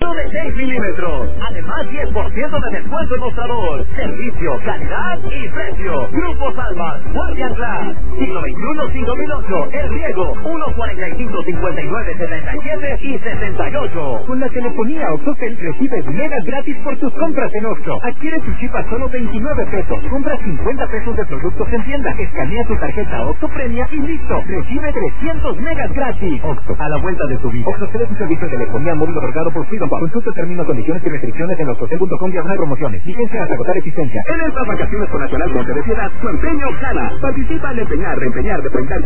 Solo de 6 milímetros. Además, 10% de descuento en mostrador. Servicio, calidad y precio. Grupo Salvas, Guardian Glass. Siglo XXI 5008. El Riego. 145 59 77 y 68. Con la telefonía OXXOTEL recibes megas gratis por tus compras en OXXO. Adquiere tu chip a solo 29 pesos. Compra 50 pesos de productos en tienda. Escanea tu tarjeta OXXO Premia y listo. Recibe 300 megas gratis. OXXO, a la vuelta de tu vida. OXXO es un servicio de telefonía móvil otorgado por Freedom. Consulta términos, condiciones y restricciones en oxxotel.com/promociones. Vigencia hasta agotar existencia. En estas vacaciones con Nacional Monte de Piedad, tu empeño gana. Participa en empeñar, reempeñar, depender